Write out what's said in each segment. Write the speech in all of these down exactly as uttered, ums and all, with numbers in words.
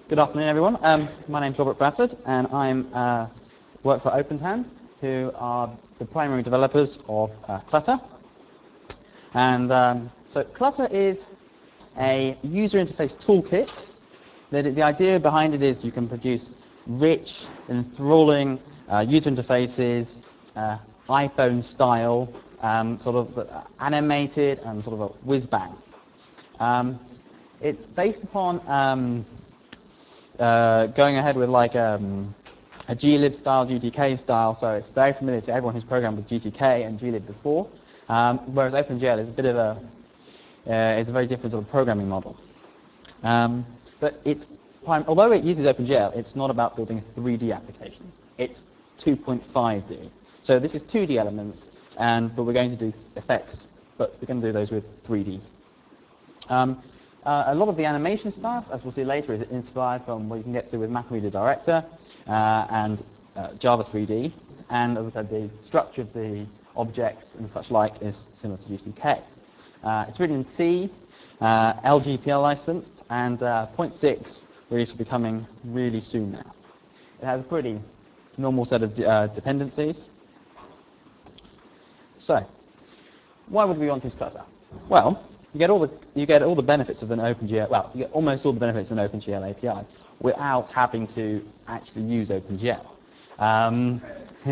Good afternoon, everyone. Um, my name's Robert Bradford, and I uh, work for OpenTAN, who are the primary developers of uh, Clutter. And um, so Clutter is a user interface toolkit. The, the idea behind it is you can produce rich, enthralling uh, user interfaces, uh, iPhone style, um, sort of animated and sort of a whiz-bang. Um, it's based upon um, uh, going ahead with like um, a glib style, G T K style, so it's very familiar to everyone who's programmed with G T K and glib before. Um, whereas OpenGL is a bit of a uh, is a very different sort of programming model. Um, but it's although it uses OpenGL, it's not about building three D applications. It's two point five D. So this is two D elements, and but we're going to do effects, but we're going to do those with three D. Um, uh, a lot of the animation stuff, as we'll see later, is inspired from what you can get to with MapReader Director uh, and uh, Java three D. And as I said, the structure of the objects and such like is similar to G T K. Uh, it's written in C, uh, L G P L licensed, and uh, point six release will be coming really soon now. It has a pretty normal set of uh, dependencies. So, why would we want to use Clutter? Well, you get all the you get all the benefits of an OpenGL. Well, you get almost all the benefits of an OpenGL A P I without having to actually use OpenGL. Um,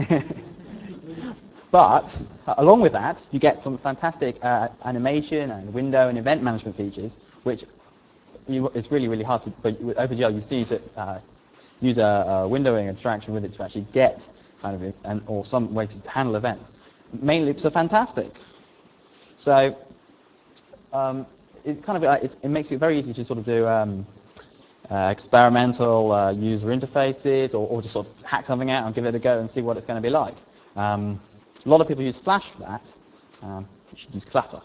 but uh, along with that, you get some fantastic uh, animation and window and event management features, which you, it's really really hard to. But with OpenGL, you still use it. Uh, use a, a windowing abstraction with it to actually get kind of an, or some way to handle events. Main loops are fantastic. So um, it kind of uh, it's, it makes it very easy to sort of do um, uh, experimental uh, user interfaces, or, or just sort of hack something out and give it a go and see what it's going to be like. Um, a lot of people use Flash for that. Um, you should use Clutter.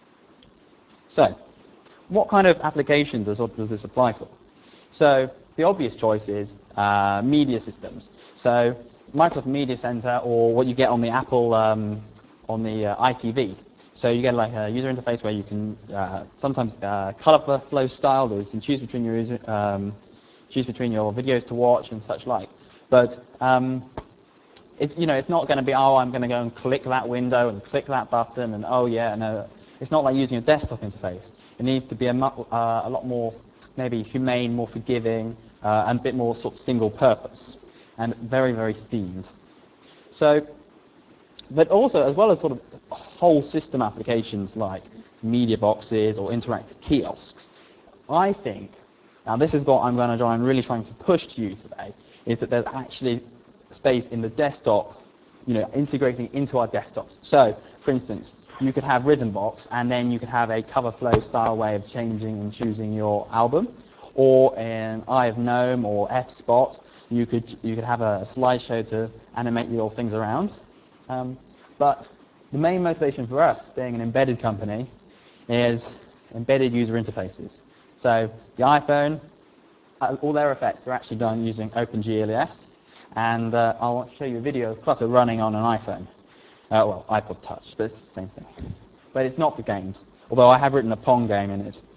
So, what kind of applications does, does this apply for? So the obvious choice is uh, media systems. So Microsoft Media Center, or what you get on the Apple um, on the uh, I T V. So you get like a user interface where you can uh, sometimes uh, color flow style, or you can choose between your user, um, choose between your videos to watch and such like. But um, it's you know it's not going to be oh I'm going to go and click that window and click that button and oh yeah no. It's not like using a desktop interface. It needs to be a, uh, a lot more maybe humane, more forgiving, uh, and a bit more sort of single purpose, and very, very themed. So, but also, as well as sort of whole system applications like media boxes or interactive kiosks, I think, now this is what I'm going to try and really trying to push to you today, is that there's actually space in the desktop, you know, integrating into our desktops. So, for instance, you could have Rhythmbox, and then you could have a cover flow style way of changing and choosing your album, or in Eye of Gnome or F-Spot, you could you could have a slideshow to animate your things around. Um, but the main motivation for us, being an embedded company, is embedded user interfaces. So the iPhone, all their effects are actually done using OpenGLES, and uh, I'll show you a video of Clutter running on an iPhone. Uh, well, iPod Touch, but it's the same thing. But it's not for games, although I have written a Pong game in it.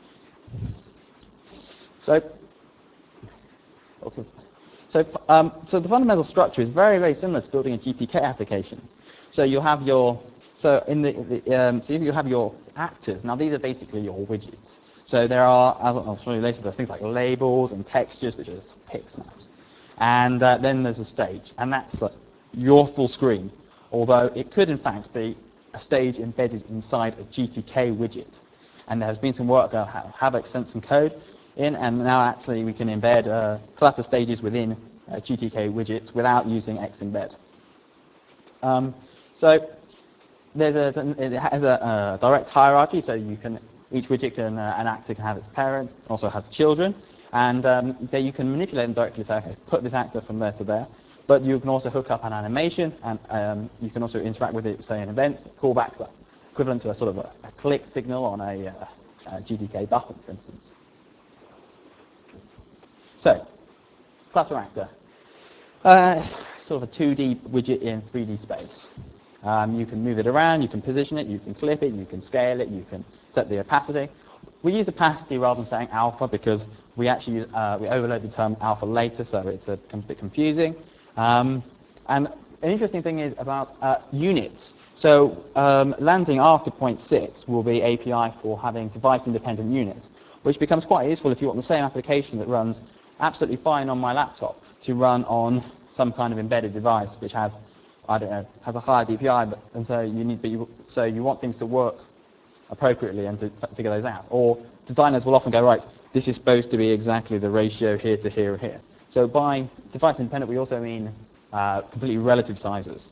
So, so, um, so the fundamental structure is very, very similar to building a G T K application. So you'll have your, so in the, the um, so you have your actors. Now these are basically your widgets. So there are, as I'll show you later, there are things like labels and textures, which are pix maps. And uh, then there's a stage, and that's like your full screen. Although it could in fact be a stage embedded inside a G T K widget. And there has been some work, uh, Havok sent some code in, and now actually we can embed uh, Clutter stages within uh, G T K widgets without using Xembed. Um, so there's a, it has a, a direct hierarchy, so you can each widget and uh, an actor can have its parent, also has children, and um, there you can manipulate them directly. Say, okay, put this actor from there to there. But you can also hook up an animation, and um, you can also interact with it, say, in events, callbacks, like equivalent to a sort of a, a click signal on a, uh, a G T K button, for instance. So, Clutter Actor. Uh, sort of a two D widget in three D space. Um, you can move it around, you can position it, you can clip it, you can scale it, you can set the opacity. We use opacity rather than saying alpha because we actually use, uh, we overload the term alpha later, so it's a bit confusing. Um, and an interesting thing is about uh, units. So um, landing after zero point six will be A P I for having device-independent units, which becomes quite useful if you want the same application that runs absolutely fine on my laptop to run on some kind of embedded device which has, I don't know, has a higher D P I, but, and so you need, but you, so you want things to work appropriately and to figure those out. Or designers will often go, right, this is supposed to be exactly the ratio here to here or here. So by device independent, we also mean uh, completely relative sizes.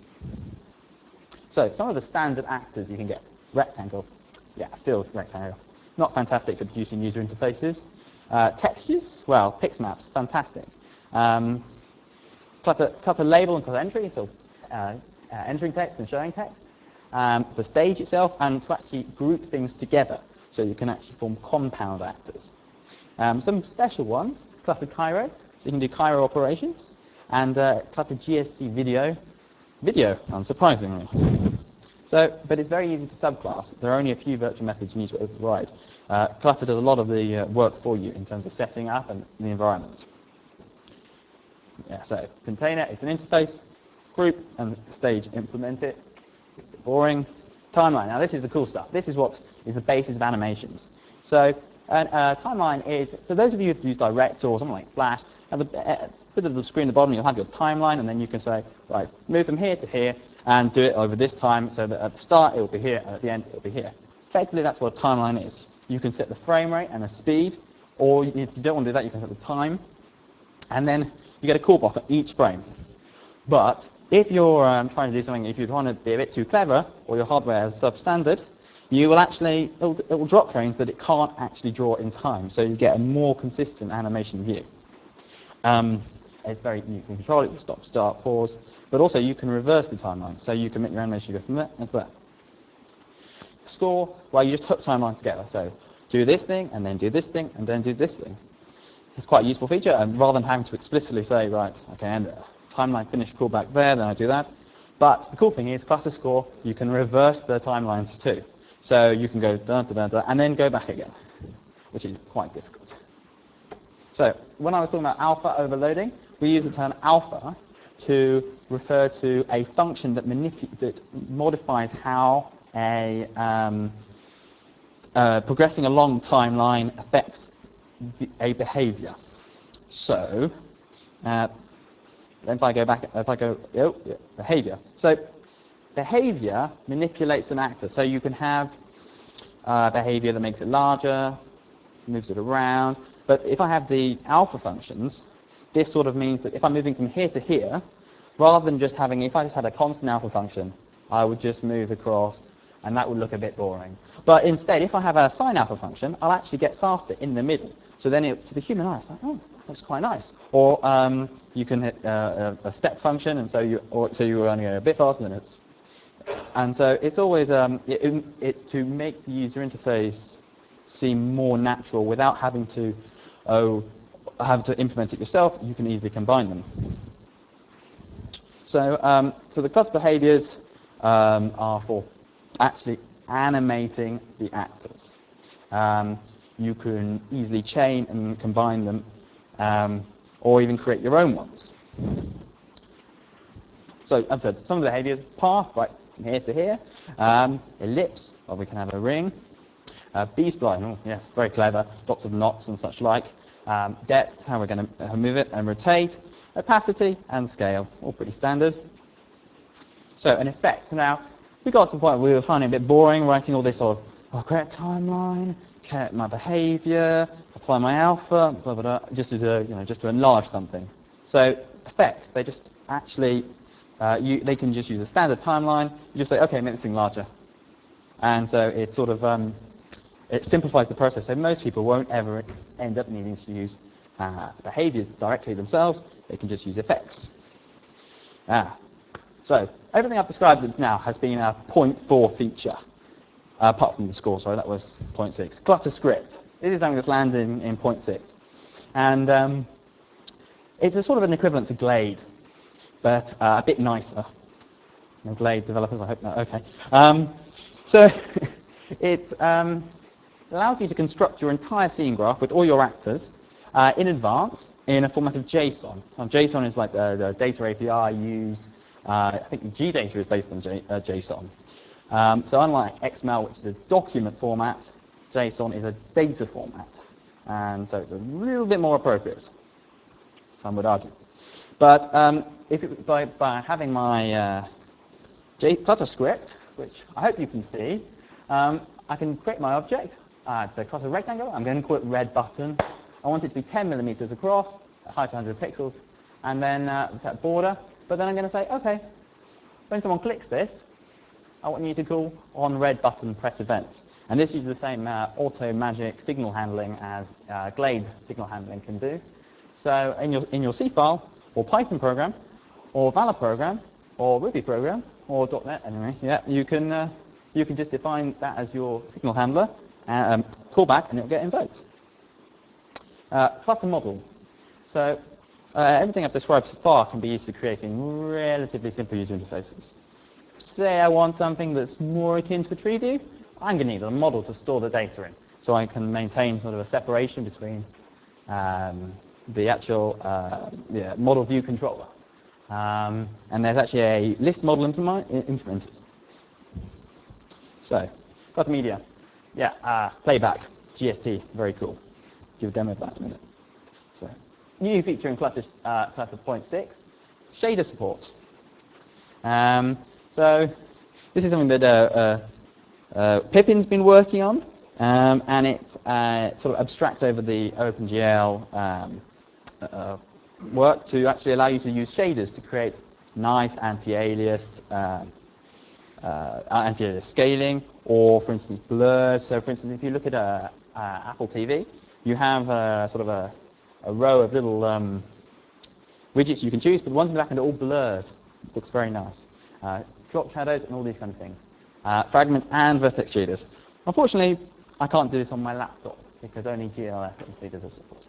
So some of the standard actors you can get. Rectangle, yeah, filled rectangle. Not fantastic for producing user interfaces. Uh, textures, well, pixmaps, fantastic. Um, clutter, clutter label and clutter entry, so uh, uh, entering text and showing text. Um, the stage itself, and to actually group things together, so you can actually form compound actors. Um, some special ones, cluttered Cairo, so you can do Cairo operations, and uh, cluttered G S T video, video, unsurprisingly. So, but it's very easy to subclass. There are only a few virtual methods you need to override. Uh, Clutter does a lot of the uh, work for you in terms of setting up and the environment. Yeah, so container, it's an interface, group, and stage, implement it. Boring. Timeline. Now this is the cool stuff. This is what is the basis of animations. So a uh, timeline is, so those of you who've used Direct or something like Flash, at the uh, bit of the screen at the bottom you'll have your timeline, and then you can say, right, move from here to here and do it over this time, so that at the start it will be here and at the end it will be here. Effectively that's what a timeline is. You can set the frame rate and the speed, or if you don't want to do that you can set the time, and then you get a call block at each frame. But if you're um, trying to do something, if you want to be a bit too clever, or your hardware is substandard, you will actually, it will, it will drop frames that it can't actually draw in time, so you get a more consistent animation view. Um, it's very, you can control it, you stop, start, pause, but also you can reverse the timeline, so you can make your animation go from there to there. Score, well, you just hook timelines together, so do this thing, and then do this thing, and then do this thing. It's quite a useful feature, and rather than having to explicitly say, right, okay, and uh, timeline finish callback there, then I do that. But the cool thing is, clutter score, you can reverse the timelines too. So you can go da da da da, and then go back again, which is quite difficult. So when I was talking about alpha overloading, we use the term alpha to refer to a function that, that modifies how a um, uh, progressing along timeline affects the, a behavior. So uh, if I go back, if I go, oh, yeah, behavior. So behavior manipulates an actor. So you can have uh, behavior that makes it larger, moves it around. But if I have the alpha functions, this sort of means that if I'm moving from here to here, rather than just having, if I just had a constant alpha function, I would just move across, and that would look a bit boring. But instead, if I have a sine alpha function, I'll actually get faster in the middle. So then it, to the human eye, it's like, oh, that's quite nice. Or um, you can hit uh, a, a step function, and so you, or, so you're only a bit faster than it. And so it's always, um, it, it's to make the user interface seem more natural without having to, oh, have to implement it yourself. You can easily combine them. So, um, so the cluster behaviors um, are for actually animating the actors. Um, you can easily chain and combine them, um, or even create your own ones. So, as I said, some of the behaviors: path, right, from here to here. Um, ellipse, well, we can have a ring. Uh, B-spline, oh, yes, very clever. Lots of knots and such like. Um, depth, how we're going to move it and rotate. Opacity and scale, all pretty standard. So, an effect. Now, we got to the point where we were finding it a bit boring, writing all this sort of, oh, create a timeline, create my behavior, apply my alpha, blah, blah, blah, just to, do, you know, just to enlarge something. So, effects, they just actually, uh, you, they can just use a standard timeline. You just say, okay, make this thing larger. And so it sort of, um, it simplifies the process. So most people won't ever end up needing to use uh, behaviors directly themselves. They can just use effects. Ah. So everything I've described now has been a point four feature, uh, apart from the score, sorry, that was point six. Clutter script. This is something that's landed in, in point six. And um, it's a sort of an equivalent to Glade, but uh, a bit nicer. No Glade developers, I hope not. Okay. Um, so it's, um, It allows you to construct your entire scene graph with all your actors uh, in advance in a format of JSON. So JSON is like the, the data A P I used. Uh, I think G data is based on J, uh, JSON. Um, so unlike X M L, which is a document format, JSON is a data format. And so it's a little bit more appropriate, some would argue. But um, if it, by, by having my uh, Clutter script, which I hope you can see, um, I can create my object. Uh, it's a Clutter rectangle. I'm going to call it red button. I want it to be ten millimeters across, height one hundred pixels, and then uh, set border. But then I'm going to say, OK, when someone clicks this, I want you to call on red button press events. And this uses the same uh, auto magic signal handling as uh, Glade signal handling can do. So in your, in your C file, or Python program, or Vala program, or Ruby program, or .NET anyway, yeah, you can, uh, you can just define that as your signal handler, and, um, call back, and it'll get invoked. Uh, Clutter model. So uh, everything I've described so far can be used for creating relatively simple user interfaces. Say I want something that's more akin to a tree view, I'm going to need a model to store the data in, so I can maintain sort of a separation between um, the actual uh, yeah, model view controller. Um, and there's actually a list model implemented. So, Clutter Media. Yeah, uh, playback, G S T, very cool. Give a demo of that in a minute. So, new feature in Clutter, uh, Clutter point six, shader support. Um, so, this is something that uh, uh, uh, Pippin's been working on, um, and it uh, sort of abstracts over the OpenGL um, uh, work to actually allow you to use shaders to create nice anti-alias, uh, uh, anti-alias scaling, or for instance blurs. So for instance, if you look at a, a Apple T V, you have a, sort of a, a row of little um, widgets you can choose, but the ones in the back end are all blurred. It looks very nice. Uh, drop shadows and all these kind of things. Uh, fragment and vertex shaders. Unfortunately, I can't do this on my laptop because only G L S shaders are supported.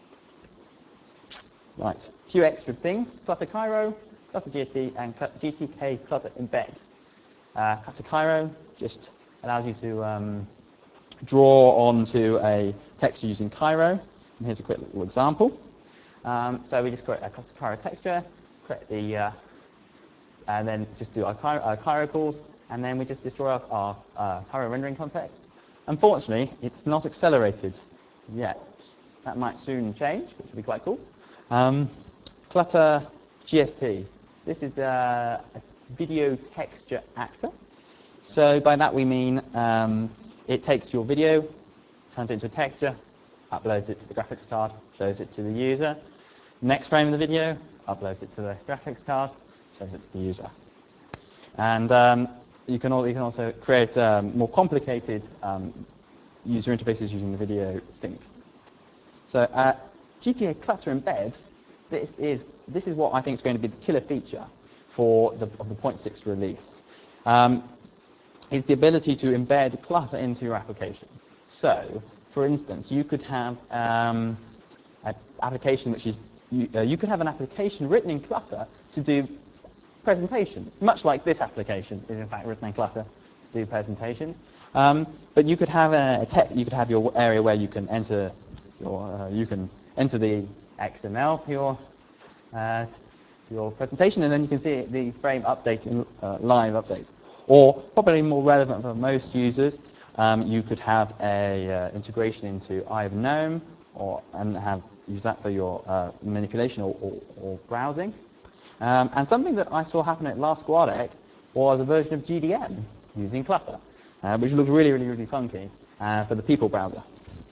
Right, a few extra things. Clutter Cairo, Clutter G S T, and G T K Clutter Embed. Uh, Clutter Cairo just allows you to um, draw onto a texture using Cairo. And here's a quick little example. Um, so we just create a Clutter Cairo texture, create the, uh, and then just do our Cairo, our Cairo calls, and then we just destroy our, our uh, Cairo rendering context. Unfortunately, it's not accelerated yet. That might soon change, which will be quite cool. Um, Clutter G S T. This is a, a video texture actor. So by that we mean um, it takes your video, turns it into a texture, uploads it to the graphics card, shows it to the user. Next frame of the video, uploads it to the graphics card, shows it to the user. And um, you, can all, you can also create um, more complicated um, user interfaces using the video sync. So uh, G T A Clutter Embed, this is, this is what I think is going to be the killer feature for the, of the point six release. Um, is the ability to embed clutter into your application. So, for instance, you could have um, an application which is, you, uh, you could have an application written in Clutter to do presentations, much like this application is in fact written in Clutter to do presentations. Um, but you could have a, a tech, you could have your area where you can enter your, uh, you can enter the X M L for your, uh, your presentation, and then you can see the frame update in uh, live update. Or probably more relevant for most users, um, you could have a uh, integration into Eye of Gnome, or and have use that for your uh, manipulation or, or, or browsing. Um, and something that I saw happen at last Guadec was a version of G D M using Clutter, uh, which looked really, really, really funky uh, for the people browser.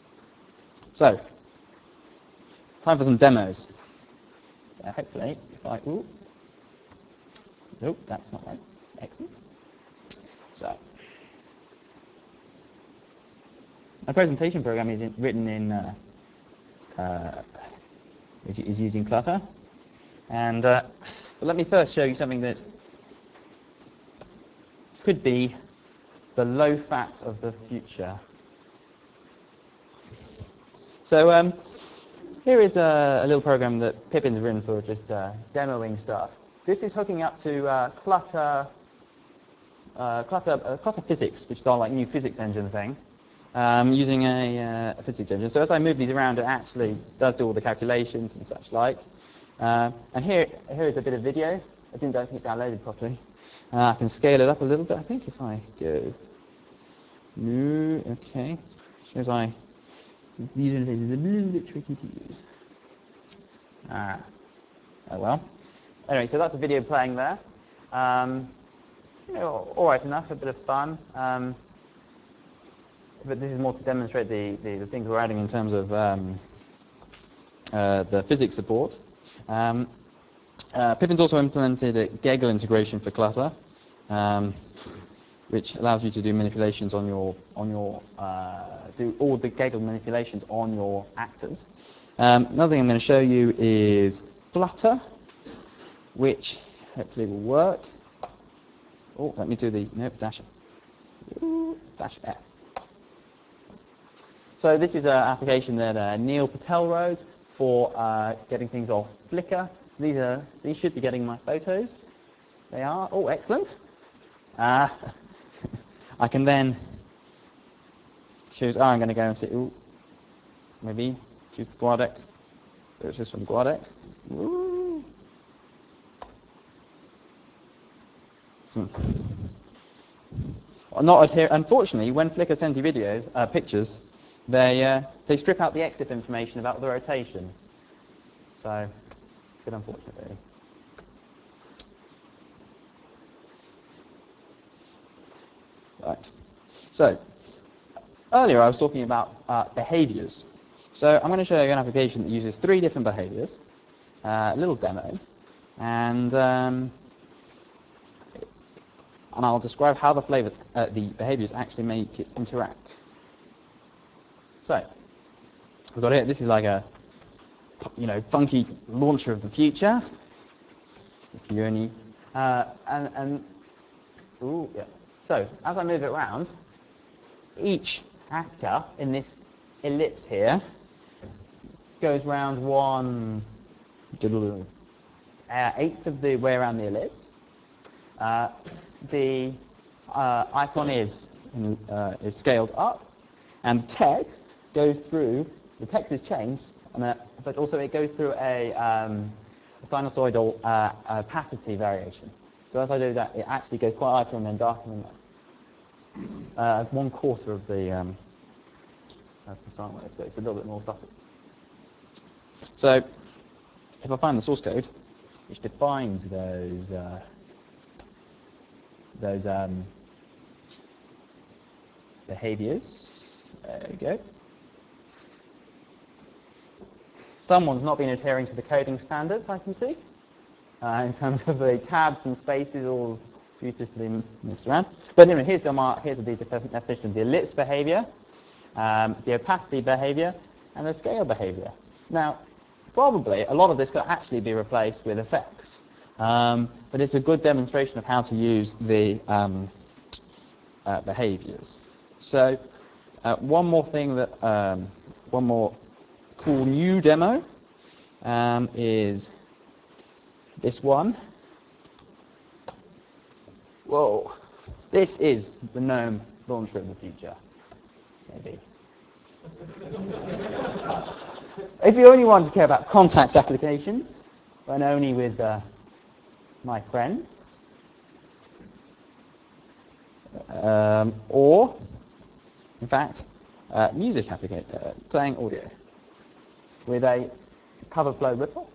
So, time for some demos. So hopefully, if I, ooh, nope, that's not right. Excellent. So, a presentation program is in, written in, uh, uh, is, is using Clutter. And uh, but let me first show you something that could be the low fat of the future. So um, here is a, a little program that Pippin's written for just uh, demoing stuff. This is hooking up to uh, Clutter, uh, Clutter, uh, Clutter Physics, which is our like new physics engine thing. um, using a, uh, a physics engine. So as I move these around, it actually does do all the calculations and such like. Uh, and here, here is a bit of video. I didn't think it downloaded properly. Uh, I can scale it up a little bit, I think, if I go. No, okay. Shows I. These are a little bit tricky to use. Ah, oh well. Anyway, so that's a video playing there. Um, you know, all right enough, a bit of fun. Um, but this is more to demonstrate the, the, the things we're adding in terms of um, uh, the physics support. Um, uh, Pippin's also implemented a Gegel integration for Clutter, um, which allows you to do manipulations on your on your uh, do all the Gegel manipulations on your actors. Um, another thing I'm going to show you is Flutter, which hopefully will work. Oh, let me do the nope dash Ooh, dash F. So this is an application that uh, Neil Patel wrote for uh, getting things off Flickr. So these are these should be getting my photos. They are. Oh, excellent. Uh, I can then choose. Oh, I'm going to go and see. Ooh, maybe choose the Guadec. It's just from Guadec. Ooh. Some. Not adhere. Unfortunately, when Flickr sends you videos, uh, pictures, they uh, they strip out the EXIF information about the rotation. So it's a bit unfortunate, really. Right. So earlier I was talking about uh, behaviors. So I'm going to show you an application that uses three different behaviors, uh, a little demo, and um, and I'll describe how the flavors, uh, the behaviors actually make it interact. So we've got here. This is like a you know funky launcher of the future. If you only uh, and and ooh yeah. So as I move it around, each actor in this ellipse here goes round one uh, eighth of the way around the ellipse. Uh, the uh, icon is uh, is scaled up, and the text goes through. The text is changed, and, uh, but also it goes through a, um, a sinusoidal uh, opacity variation. So as I do that, it actually goes quite lighter and then darker than that. Uh, one quarter of the um, of the sine wave, so it's a little bit more subtle. So if I find the source code, which defines those uh, those um, behaviors, there we go. Someone's not been adhering to the coding standards, I can see, uh, in terms of the tabs and spaces all beautifully mixed around. But anyway, here's the mark, here's the definition of the ellipse behavior, um, the opacity behavior, and the scale behavior. Now, probably a lot of this could actually be replaced with effects, um, but it's a good demonstration of how to use the um, uh, behaviors. So, uh, one more thing that, um, one more cool new demo um, is this one. Whoa, this is the GNOME launcher of the future, maybe. If you only want to care about contacts applications, and only with uh, my friends, um, or, in fact, uh, music application, uh, playing audio with a cover flow ripple.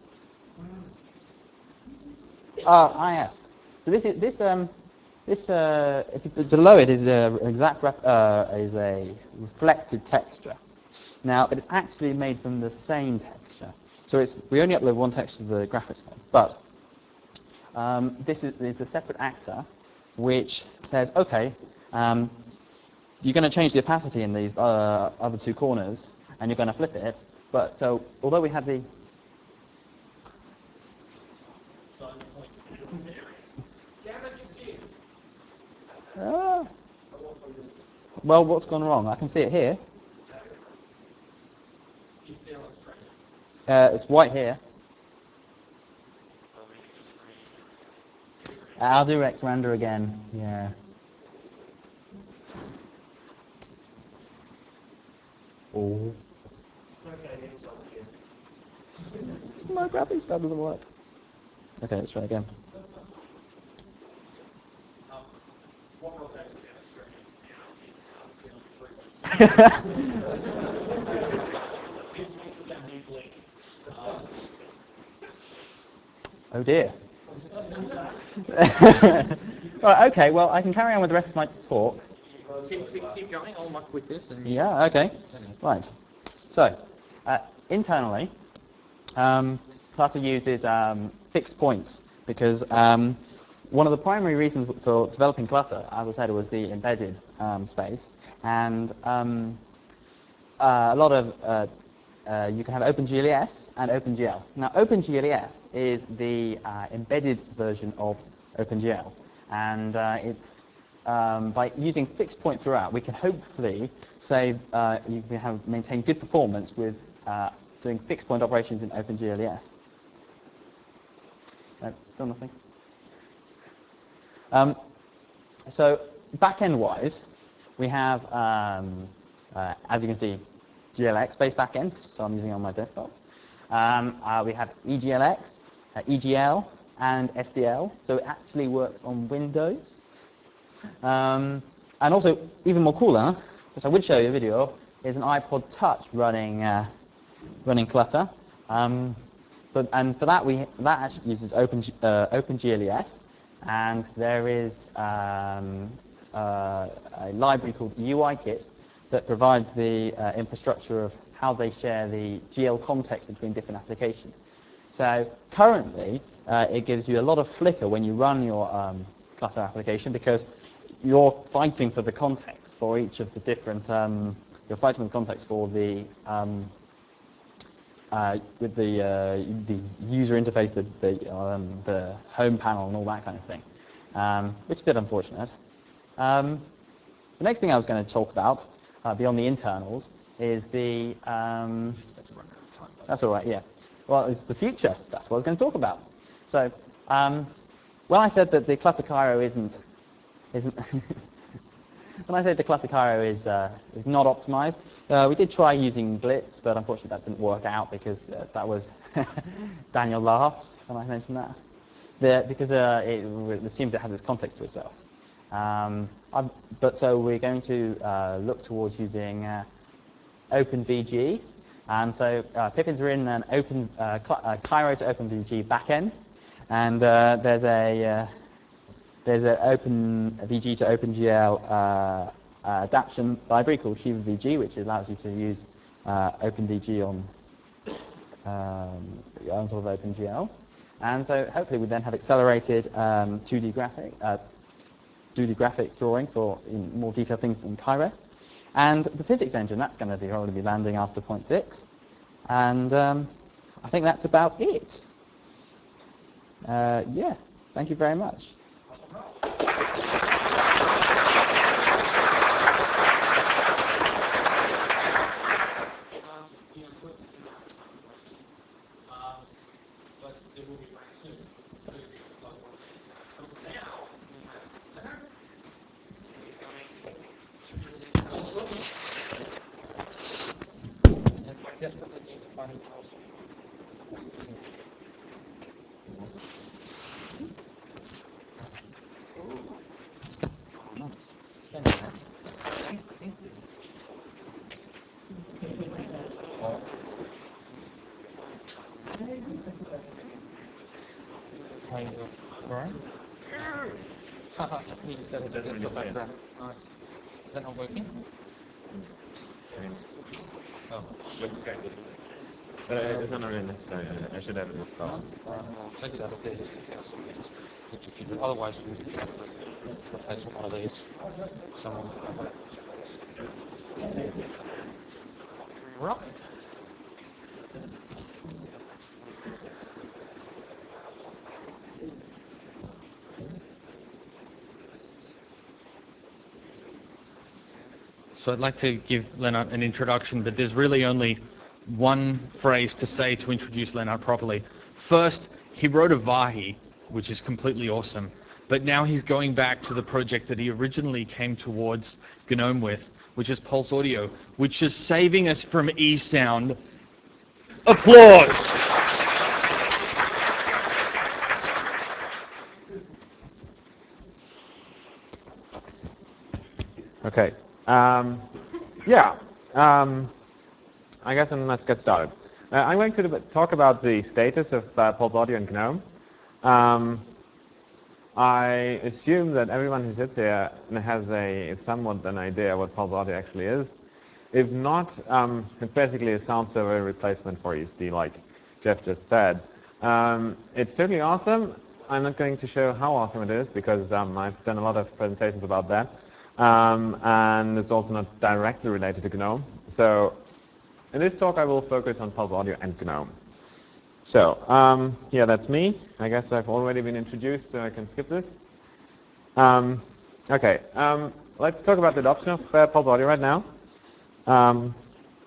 Ah, ah yes. So this is this um this uh if you, below it is a exact rep, uh, is a reflected texture. Now it is actually made from the same texture. So it's we only upload one texture to the graphics card, but um, this is it's a separate actor which says, okay, um, you're going to change the opacity in these uh, other two corners, and you're going to flip it. But so although we have the ah, well, what's gone wrong? I can see it here. Uh, it's white here. I'll do X render again. Yeah. Oh. It's okay, it's all here. My graphics card doesn't work. Okay, let's try again. Um, what we'll actually demonstrate is this is a new link. Oh dear. Right, okay, well, I can carry on with the rest of my talk. Keep, keep, keep going, I'll muck with this. And Yeah, okay. Right. So, uh, internally, um, Clutter uses um, fixed points because um, one of the primary reasons for developing Clutter, as I said, was the embedded um, space. And um, uh, a lot of, uh, uh, you can have OpenGLES and OpenGL. Now, OpenGLES is the uh, embedded version of OpenGL. And uh, it's Um, by using fixed point throughout, we can hopefully save, uh, you can have maintain good performance with uh, doing fixed point operations in OpenGLES. No, still nothing. Um, so back-end wise, we have, um, uh, as you can see, G L X-based backends, so I'm using it on my desktop. Um, uh, we have E G L X, uh, E G L, and S D L, so it actually works on Windows. Um, and also, even more cooler, which I would show you a video of, is an iPod Touch running uh, running Clutter. Um, but, and for that, we that actually uses Open uh, OpenGLES, and there is um, uh, a library called UIKit that provides the uh, infrastructure of how they share the G L context between different applications. So currently, uh, it gives you a lot of flicker when you run your um, Clutter application because you're fighting for the context for each of the different, um, you're fighting for the context for the, um, uh, with the, uh, the user interface, the, the, um, the home panel and all that kind of thing, um, which is a bit unfortunate. Um, the next thing I was going to talk about, uh, beyond the internals, is the, um, that's all right, yeah. Well, it's the future. That's what I was going to talk about. So, um, when I said that the Clutter Cairo isn't, isn't when I say the Clutter Cairo is uh, is not optimized, uh, we did try using Glitz, but unfortunately that didn't work out because uh, that was Daniel laughs when I mentioned that. The, because uh, it, it assumes it has its context to itself. Um, but so we're going to uh, look towards using uh, OpenVG. And so uh, Pippin's written an open uh, uh, Cairo to OpenVG backend, and uh, there's a uh, there's an OpenVG to OpenGL uh, uh, adaptation library called ShivaVG, which allows you to use uh, OpenVG on um, on sort of OpenGL. And so hopefully we then have accelerated um, two D graphic uh, two D graphic drawing for in more detailed things in Cairo. And the physics engine, that's going to be probably be landing after point six. And um, I think that's about it. Uh, yeah, thank you very much. Desperately need to find a house. Spinning that. I think, I think. This is how you go. Alright? Haha, you just have a desktop background. Nice. Is that not working? Oh. Uh, it's not really necessary. I should have it installed. I'll take it out of there just in case it gets executed. Otherwise, we can try to replace one of these. Someone. Right. So I'd like to give Lennart an introduction, but there's really only one phrase to say to introduce Lennart properly. First, he wrote a Vahi, which is completely awesome, but now he's going back to the project that he originally came towards GNOME with, which is Pulse Audio, which is saving us from eSound. Applause! Okay. Um, yeah. Um, I guess then let's get started. Uh, I'm going to talk about the status of uh, Pulse Audio and GNOME. Um, I assume that everyone who sits here has a somewhat an idea what Pulse Audio actually is. If not, um, it's basically a sound server replacement for E S D, like Jeff just said. Um, it's totally awesome. I'm not going to show how awesome it is because um, I've done a lot of presentations about that. Um, and it's also not directly related to GNOME. So in this talk, I will focus on Pulse Audio and GNOME. So, um, yeah, that's me. I guess I've already been introduced, so I can skip this. Um, okay, um, let's talk about the adoption of uh, Pulse Audio right now. Um,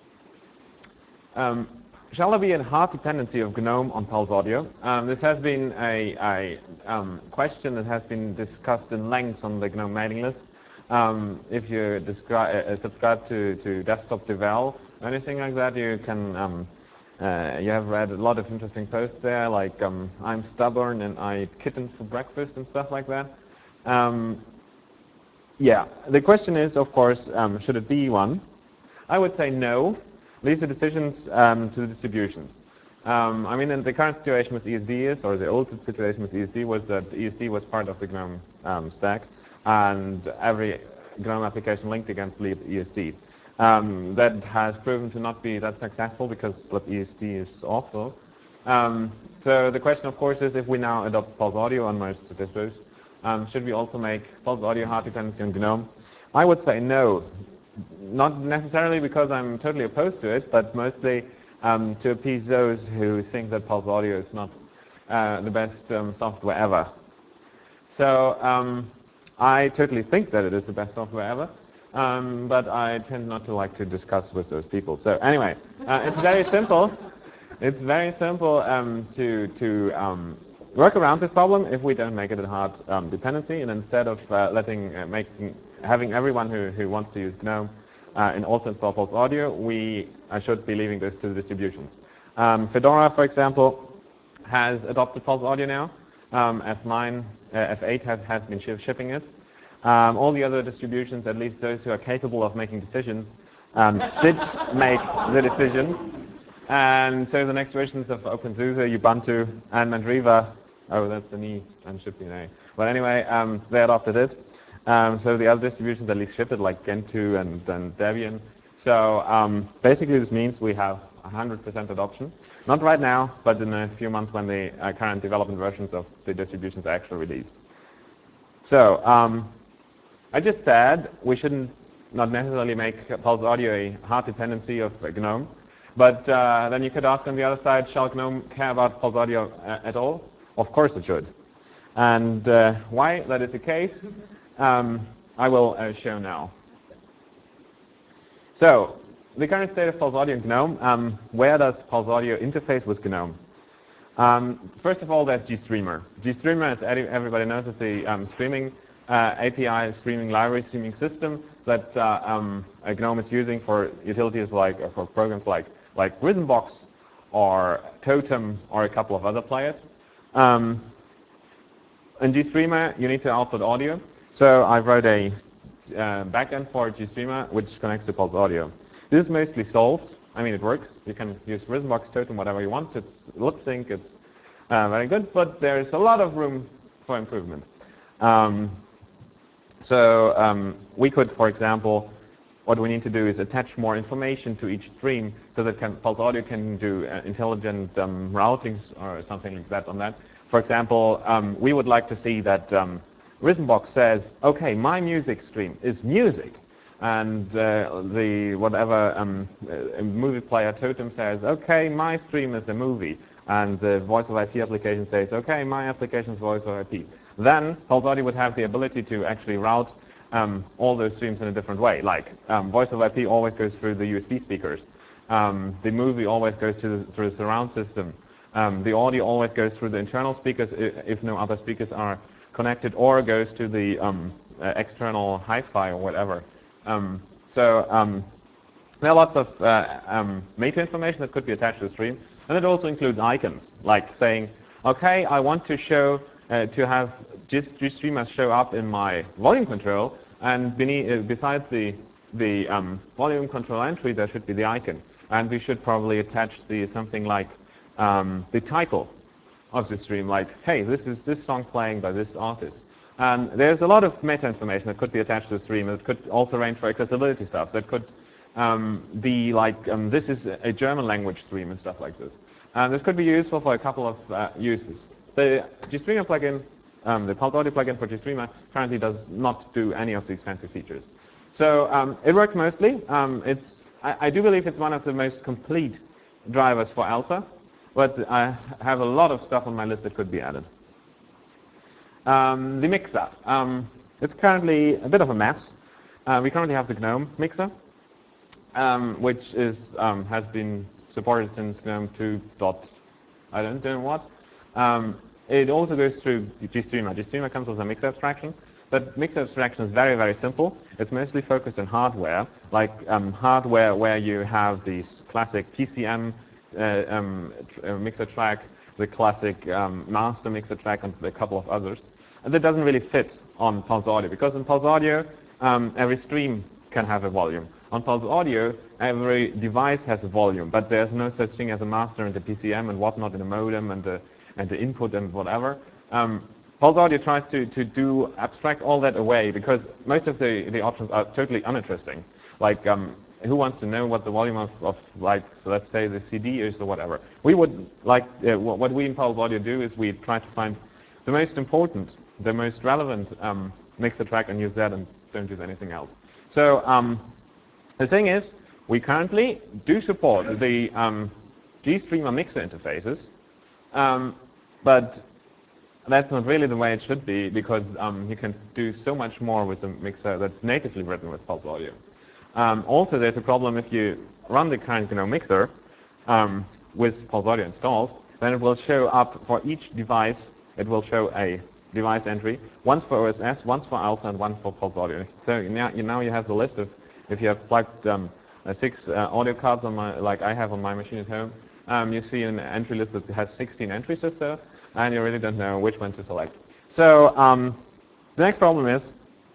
um, shall there be a hard dependency of GNOME on Pulse Audio? Um, this has been a, a um, question that has been discussed in length on the GNOME mailing list. Um, if you uh, subscribe to, to Desktop Devel or anything like that, you can um, uh, you have read a lot of interesting posts there, like um, I'm stubborn and I eat kittens for breakfast and stuff like that. Um, yeah, the question is, of course, um, should it be one? I would say no. Leave the decisions um, to the distributions. Um, I mean, the current situation with E S D is, or the old situation with E S D was that E S D was part of the GNOME um, stack, and every GNOME application linked against libESD. Um, that has proven to not be that successful because libESD is awful. Um, so the question, of course, is if we now adopt Pulse Audio on most distros, um, should we also make Pulse Audio hard dependency on GNOME? I would say no. Not necessarily because I'm totally opposed to it, but mostly um, to appease those who think that Pulse Audio is not uh, the best um, software ever. So um, I totally think that it is the best software ever, um, but I tend not to like to discuss with those people. So anyway, uh, it's very simple. It's very simple um, to, to um, work around this problem if we don't make it a hard um, dependency, and instead of uh, letting uh, making having everyone who, who wants to use GNOME uh, and also install Pulse Audio, we uh, should be leaving this to the distributions. Um, Fedora, for example, has adopted Pulse Audio now. Um, F nine, uh, F eight has, has been sh shipping it. Um, all the other distributions, at least those who are capable of making decisions, um, did make the decision. And so the next versions of OpenSUSE, Ubuntu, and Mandriva, oh, that's an E and should be an A. But anyway, um, they adopted it. Um, so the other distributions at least ship it, like Gentoo and, and Debian. So um, basically this means we have one hundred percent adoption. Not right now, but in a few months when the uh, current development versions of the distributions are actually released. So um, I just said we shouldn't not necessarily make Pulse Audio a hard dependency of uh, GNOME. But uh, then you could ask on the other side, shall GNOME care about Pulse Audio uh, at all? Of course it should. And uh, why that is the case, um, I will uh, show now. So, the current state of Pulse Audio and GNOME, um, where does Pulse Audio interface with GNOME? Um, first of all, there's GStreamer. GStreamer, as everybody knows, is a um, streaming uh, A P I, streaming library, streaming system that uh, um, GNOME is using for utilities like, uh, for programs like, like Rhythmbox or Totem or a couple of other players. Um, in GStreamer, you need to output audio. So I wrote a uh, backend for GStreamer, which connects to Pulse Audio. This is mostly solved. I mean, it works. You can use Rhythmbox, Totem, whatever you want. It's lip sync. It's uh, very good, but there's a lot of room for improvement. Um, so um, we could, for example, what we need to do is attach more information to each stream so that can, Pulse Audio can do uh, intelligent um, routings or something like that on that. For example, um, we would like to see that um, Rhythmbox says, okay, my music stream is music. And uh, the whatever um, uh, movie player Totem says, okay, my stream is a movie. And the voice over I P application says, okay, my application is voice over I P. Then Pulse Audio would have the ability to actually route um, all those streams in a different way. Like um, voice over I P always goes through the U S B speakers. Um, the movie always goes to the, through the surround system. Um, the audio always goes through the internal speakers if no other speakers are connected, or goes to the um, uh, external hi-fi or whatever. Um, So um, there are lots of uh, um, meta information that could be attached to the stream, and it also includes icons, like saying, okay, I want to show, uh, to have GStreamers show up in my volume control, and beneath, uh, beside the, the um, volume control entry, there should be the icon. And we should probably attach the something like um, the title of the stream, like, hey, this is this song playing by this artist. And there's a lot of meta information that could be attached to the stream. It could also range for accessibility stuff. That could um, be like, um, this is a German language stream and stuff like this. And this could be useful for a couple of uh, uses. The GStreamer plugin, um, the Pulse Audio plugin for GStreamer currently does not do any of these fancy features. So um, it works mostly. Um, it's, I, I do believe it's one of the most complete drivers for ALSA, but I have a lot of stuff on my list that could be added. Um, the mixer. Um, it's currently a bit of a mess. Uh, we currently have the GNOME mixer, um, which is um, has been supported since GNOME two. I don't know what. Um, it also goes through GStreamer. GStreamer comes with a mixer abstraction, but mixer abstraction is very, very simple. It's mostly focused on hardware, like um, hardware where you have these classic P C M uh, um, tr uh, mixer track, the classic um, master mixer track, and a couple of others. And that doesn't really fit on Pulse Audio, because in Pulse Audio, um, every stream can have a volume. On Pulse Audio, every device has a volume, but there's no such thing as a master and a P C M and whatnot, and a modem and the, and the input and whatever. Um, Pulse Audio tries to, to do abstract all that away, because most of the, the options are totally uninteresting. Like, um, who wants to know what the volume of, of like, so let's say the C D is or whatever. We would like, uh, what we in Pulse Audio do is we try to find the most important, the most relevant um, mixer track and use that, and don't use anything else. So um, the thing is, we currently do support the um, GStreamer mixer interfaces, um, but that's not really the way it should be, because um, you can do so much more with a mixer that's natively written with Pulse Audio. Um, also, there's a problem if you run the current GNOME mixer um, with Pulse Audio installed, then it will show up for each device. It will show a device entry, once for O S S, once for ALSA, and one for Pulse Audio. So now you, now you have the list of, if you have plugged um, uh, six uh, audio cards on my, like I have on my machine at home, um, you see an entry list that has sixteen entries or so, and you really don't know which one to select. So um, the next problem is,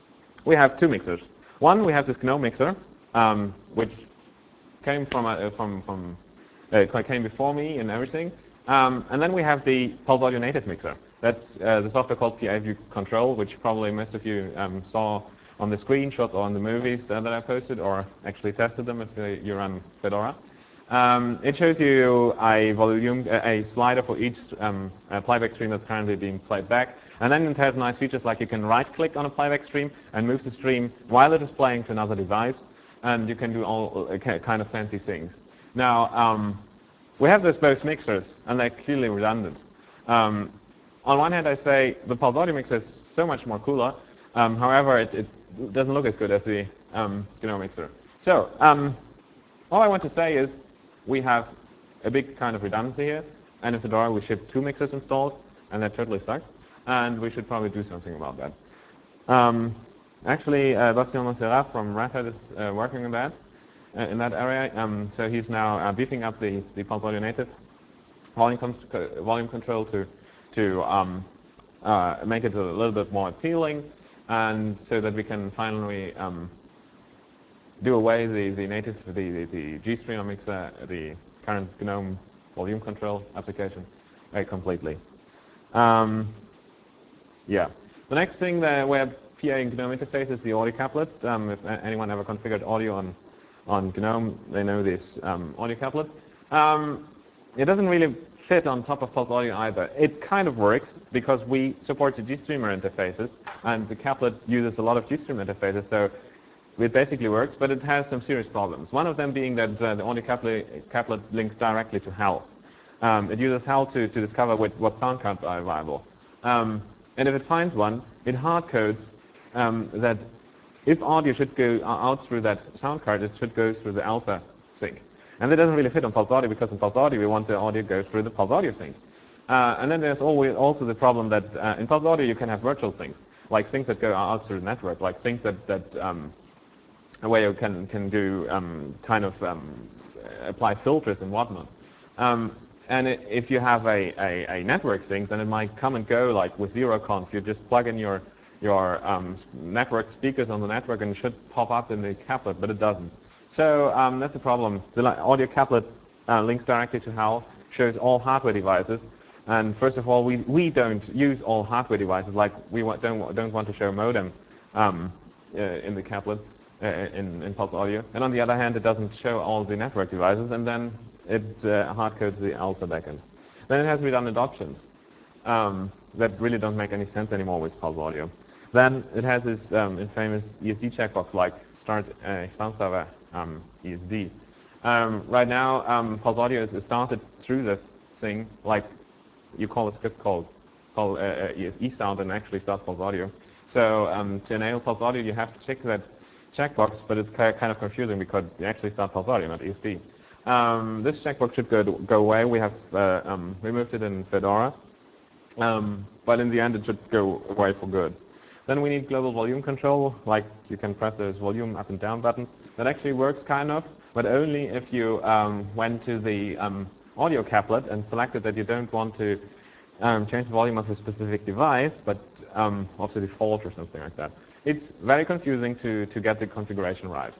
we have two mixers. One, we have this GNOME mixer, um, which came from uh, from from uh, came before me and everything. Um, and then we have the Pulse Audio native mixer. That's uh, the software called P I View Control, which probably most of you um, saw on the screenshots or on the movies uh, that I posted, or actually tested them if you run Fedora. Um, it shows you a volume, a slider for each um, uh, playback stream that's currently being played back. And then it has nice features like you can right-click on a playback stream and move the stream while it is playing to another device. And you can do all uh, kind of fancy things. Now, um, we have those both mixers, and they're clearly redundant. Um, on one hand, I say the Pulse Audio mixer is so much more cooler. Um, however, it, it doesn't look as good as the um, GNOME mixer. So, um, all I want to say is we have a big kind of redundancy here. And in Fedora, we ship two mixers installed, and that totally sucks. And we should probably do something about that. Um, actually, uh, Bastien Montserrat from Red Hat is uh, working on that, uh, in that area. Um, so he's now uh, beefing up the, the Pulse Audio native volume, con volume control to, to um, uh, make it a little bit more appealing, and so that we can finally um, do away the, the native, the, the, the GStreamer mixer, the current GNOME volume control application, uh, completely. Um, yeah. The next thing that where P A and GNOME interface is the audio couplet. Um, if anyone ever configured audio on, on GNOME, they know this um, audio couplet. Um, it doesn't really fit on top of Pulse Audio either. It kind of works because we support the GStreamer interfaces, and the couplet uses a lot of GStreamer interfaces, so it basically works, but it has some serious problems. One of them being that uh, the audio couplet, couplet links directly to HAL. Um, it uses HAL to, to discover what, what sound cards are available. Um, and if it finds one, it hard codes um, that if audio should go out through that sound card, it should go through the ALSA sync. And that doesn't really fit on Pulse Audio, because in Pulse Audio we want the audio go through the Pulse Audio sync. Uh, and then there's always also the problem that uh, in Pulse Audio you can have virtual syncs, like syncs that go out through the network, like syncs that, that um, where you can can do um, kind of um, apply filters and whatnot. Um, and it, if you have a, a, a network sync, then it might come and go like with ZeroConf. You just plug in your your um, network speakers on the network, and it should pop up in the caplet, but it doesn't. So um, that's a problem. The audio caplet uh, links directly to H A L, shows all hardware devices. And first of all, we, we don't use all hardware devices, like we don't, don't want to show modem um, uh, in the caplet, uh, in, in Pulse Audio. And on the other hand, it doesn't show all the network devices, and then it uh, hardcodes the ALSA backend. Then it has redundant options um, that really don't make any sense anymore with Pulse Audio. Then it has this um, infamous E S D checkbox, like start a sound server um, E S D. Um, right now, um, Pulse Audio is started through this thing, like you call a script called, called uh, eSound, and actually starts Pulse Audio. So um, to enable Pulse Audio, you have to check that checkbox, but it's kind of confusing because you actually start Pulse Audio, not E S D. Um, this checkbox should go, go away. We have uh, um, removed it in Fedora, um, but in the end, it should go away for good. Then we need global volume control, like you can press those volume up and down buttons. That actually works kind of, but only if you um, went to the um, audio caplet and selected that you don't want to um, change the volume of a specific device, but um, of the default or something like that. It's very confusing to, to get the configuration right.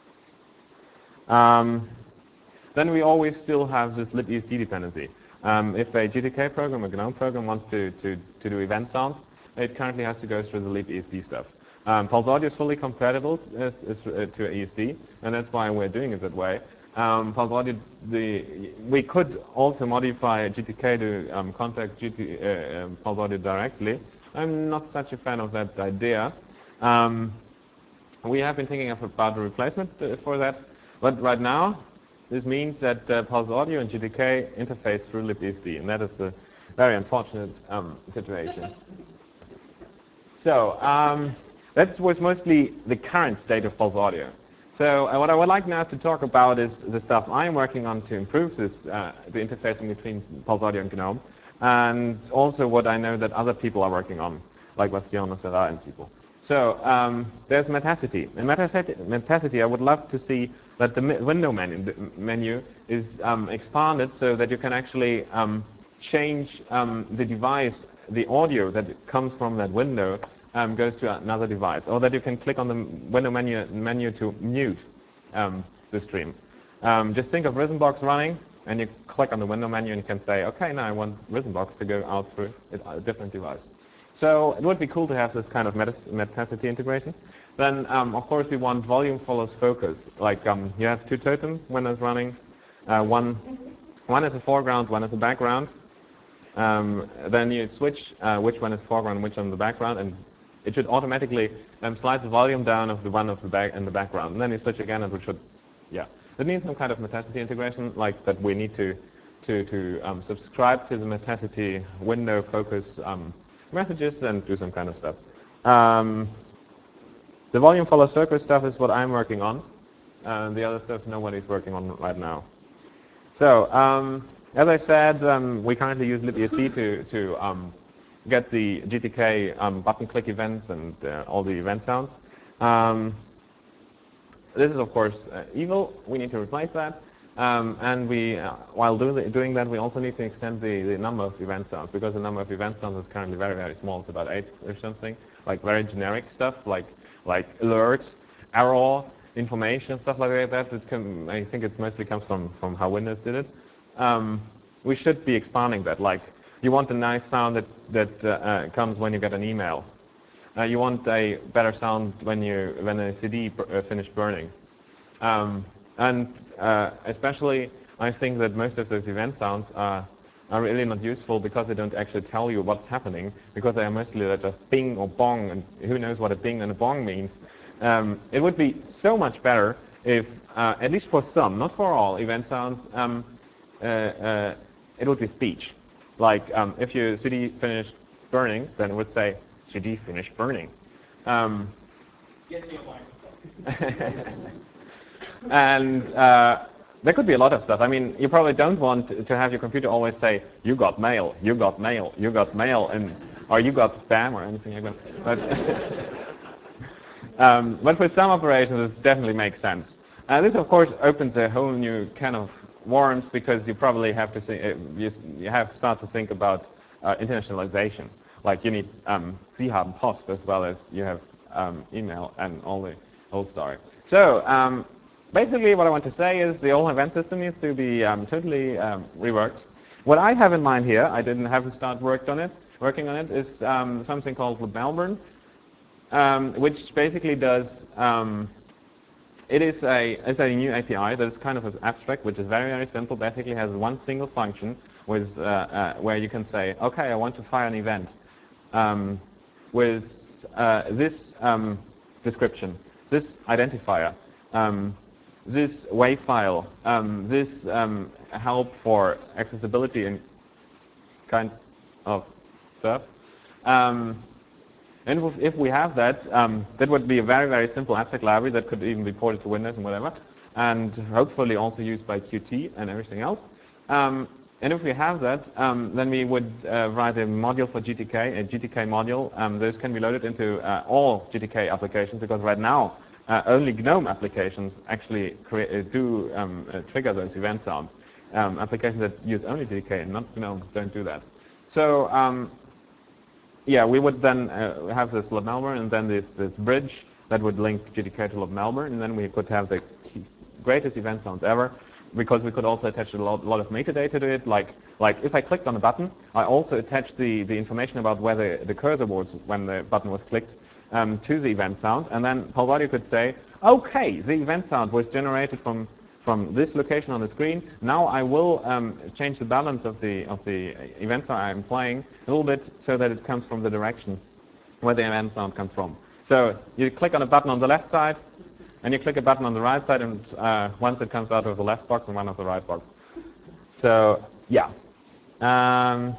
Um, then we always still have this libESD dependency. Um, if a G T K program, a GNOME program, wants to, to, to do event sounds, it currently has to go through the libESD stuff. Um, Pulse Audio is fully compatible as, as, uh, to E S D, and that's why we're doing it that way. Um, Pulse Audio, the, we could also modify G T K to um, contact G T, uh, um, Pulse Audio directly. I'm not such a fan of that idea. Um, we have been thinking of about a replacement uh, for that, but right now, this means that uh, Pulse Audio and G T K interface through libESD, and that is a very unfortunate um, situation. So um, that was mostly the current state of Pulse Audio. So uh, what I would like now to talk about is the stuff I'm working on to improve this, uh, the interfacing between Pulse Audio and GNOME, and also what I know that other people are working on, like Bastiano Serra and people. So um, there's Metacity. In Metacity, Metacity, I would love to see that the window menu, menu is um, expanded so that you can actually um, change um, the device, the audio that comes from that window um, goes to another device, or that you can click on the window menu, menu to mute um, the stream. Um, just think of Rhythmbox running, and you click on the window menu and you can say, okay, now I want Rhythmbox to go out through a different device. So it would be cool to have this kind of Metacity integration. Then, um, of course, we want volume follows focus. Like um, you have two totem windows running. Uh, one, one is a foreground, one is a background. Um, then you switch uh, which one is foreground, which one is the background, and it should automatically um, slide the volume down of the one of the back in the background. And then you switch again, and it should, yeah. It needs some kind of Metacity integration, like that we need to to to um, subscribe to the Metacity window focus um, messages and do some kind of stuff. Um, the volume follows focus stuff is what I'm working on. Uh, the other stuff nobody's working on right now. So, um, as I said, um, we currently use libESD to, to um, get the G T K um, button click events and uh, all the event sounds. Um, this is, of course, uh, evil. We need to replace that. Um, and we, uh, while do the, doing that, we also need to extend the, the number of event sounds, because the number of event sounds is currently very, very small. It's about eight or something, like very generic stuff, like like alerts, error, information, stuff like that. It can, I think it mostly comes from, from how Windows did it. Um, we should be expanding that. Like, you want a nice sound that, that uh, uh, comes when you get an email. Uh, you want a better sound when, you, when a C D uh, finished burning. Um, and uh, especially, I think that most of those event sounds are, are really not useful because they don't actually tell you what's happening, because they are mostly just bing or bong, and who knows what a bing and a bong means. Um, it would be so much better if, uh, at least for some, not for all event sounds, um, uh, uh, it would be speech. Like, um, if your C D finished burning, then it would say, C D finished burning. Um, Get me a microphone. and uh, there could be a lot of stuff. I mean, you probably don't want to have your computer always say, you got mail, you got mail, you got mail, and or you got spam or anything like that. But Um, but for some operations, it definitely makes sense. Uh, this, of course, opens a whole new kind of worms because you probably have to think, uh, you, you have to start to think about uh, internationalization. Like you need um, Sie haben Post as well as you have um, email and all the whole story. So um, basically, what I want to say is the whole event system needs to be um, totally um, reworked. What I have in mind here, I didn't haven't start worked on it. Working on it is um, something called libmelburn, um, which basically does. Um, it is a it's a new A P I that is kind of abstract, which is very very simple. Basically, has one single function with uh, uh, where you can say, okay, I want to fire an event um, with uh, this um, description, this identifier. Um, this WAV file, um, this um, help for accessibility and kind of stuff. Um, and if, if we have that, um, that would be a very, very simple abstract library that could even be ported to Windows and whatever, and hopefully also used by Qt and everything else. Um, and if we have that, um, then we would uh, write a module for G T K, a G T K module. Um, those can be loaded into uh, all G T K applications because right now, Uh, only GNOME applications actually create, uh, do um, uh, trigger those event sounds. Um, applications that use only G T K and not GNOME don't do that. So um, yeah, we would then uh, have this libmelburn and then this, this bridge that would link G T K to libmelburn, and then we could have the greatest event sounds ever, because we could also attach a lot, lot of metadata to it. Like, like if I clicked on a button, I also attached the, the information about where the, the cursor was when the button was clicked. Um, to the event sound, and then Pulse Audio could say, okay, the event sound was generated from from this location on the screen. Now I will um, change the balance of the of the event sound I'm playing a little bit so that it comes from the direction where the event sound comes from. So you click on a button on the left side, and you click a button on the right side, and uh, once it comes out of the left box and one of the right box. So yeah. Um,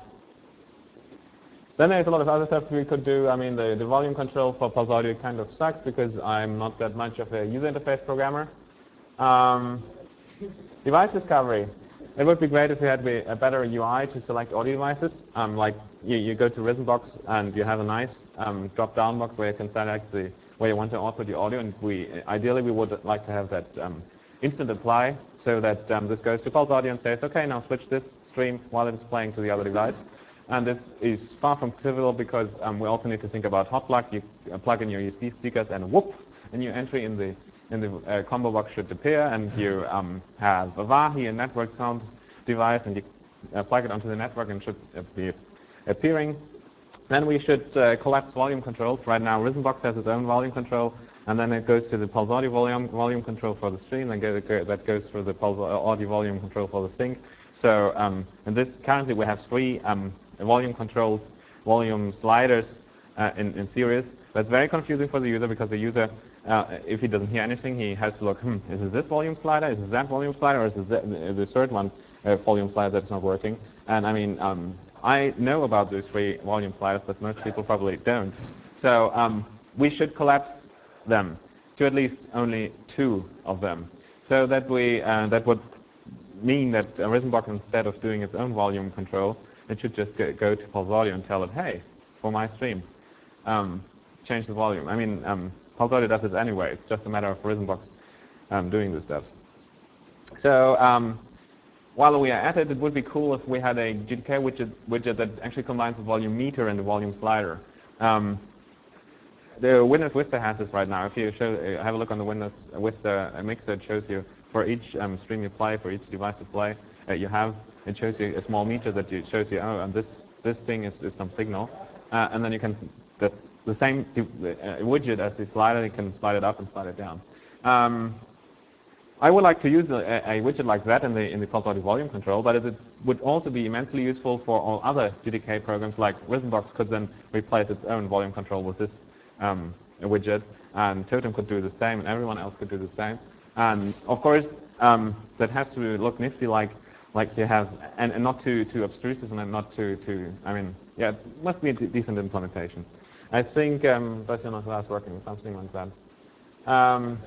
Then there's a lot of other stuff we could do. I mean, the, the volume control for Pulse Audio kind of sucks because I'm not that much of a user interface programmer. Um, device discovery. It would be great if we had a better U I to select audio devices. Um, like you, you go to Rhythmbox and you have a nice um, drop-down box where you can select the where you want to output your audio. And we ideally we would like to have that um, instant apply so that um, this goes to Pulse Audio and says, okay, now switch this stream while it is playing to the other device. And this is far from trivial because um, we also need to think about hot plug. You uh, plug in your U S B stickers and whoop, a new entry in the in the uh, combo box should appear, and you um, have a Vahi, a network sound device, and you uh, plug it onto the network and should uh, be appearing. Then we should uh, collapse volume controls. Right now, Rhythmbox has its own volume control, and then it goes to the Pulse Audio volume volume control for the stream, and go, go, that goes through the Pulse Audio volume control for the sync. So, um, and this currently we have three um, volume controls, volume sliders uh, in, in series. That's very confusing for the user because the user, uh, if he doesn't hear anything, he has to look, hmm, is it this volume slider, is it that volume slider, or is it the, the third one uh, volume slider that's not working? And I mean, um, I know about those three volume sliders, but most people probably don't. So um, we should collapse them to at least only two of them, so that we uh, that would mean that uh, Rhythmbox, instead of doing its own volume control, it should just go, go to Pulse Audio and tell it, hey, for my stream, um, change the volume. I mean, um, Pulse Audio does it anyway. It's just a matter of Rhythmbox um, doing this stuff. So um, while we are at it, it would be cool if we had a G T K widget, widget that actually combines the volume meter and the volume slider. Um, the Windows Vista has this right now. If you show, uh, have a look on the Windows Vista mixer, it shows you for each um, stream you play, for each device you play, uh, you have, it shows you a small meter that you, shows you, oh, and this this thing is, is some signal, uh, and then you can, that's the same uh, widget as the slider. You can slide it up and slide it down. Um, I would like to use a, a widget like that in the in the Pulse Audio volume control, but it would also be immensely useful for all other G T K programs. Like Rhythmbox could then replace its own volume control with this um, widget, and Totem could do the same, and everyone else could do the same. And of course, um, that has to look nifty, like like you have, and, and not too too obtrusive, and not too too. I mean, yeah, it must be a decent implementation. I think um, Bastian is working on something like that. Um,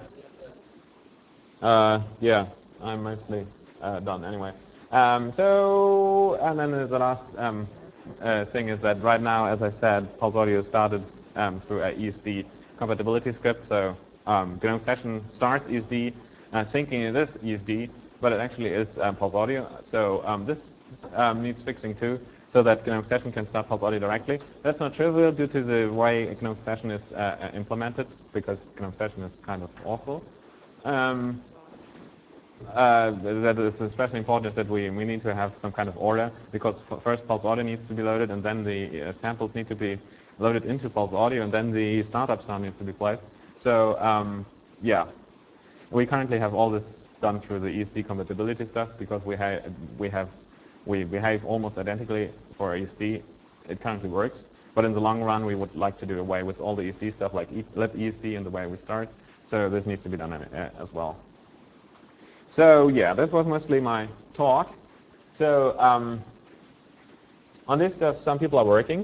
Uh, yeah, I'm mostly uh, done anyway. Um, so, and then the last um, uh, thing is that right now, as I said, Pulse Audio started um, through a E S D compatibility script. So um, GNOME Session starts E S D, uh, thinking it is E S D, but it actually is um, Pulse Audio. So um, this um, needs fixing too, so that GNOME Session can start Pulse Audio directly. That's not trivial due to the way GNOME Session is uh, implemented, because GNOME Session is kind of awful. Um, uh, that is especially important is that we, we need to have some kind of order, because first Pulse Audio needs to be loaded, and then the uh, samples need to be loaded into Pulse Audio, and then the startup sound needs to be played. So um, yeah, we currently have all this done through the E S D compatibility stuff, because we, ha we have we behave almost identically for E S D. It currently works, but in the long run we would like to do away with all the E S D stuff, like e libESD and the way we start. So this needs to be done uh, as well. So yeah, that was mostly my talk. So um, on this stuff, some people are working,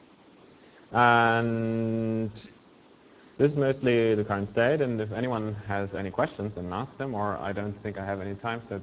and this is mostly the current state. And if anyone has any questions, then ask them. Or I don't think I have any time, so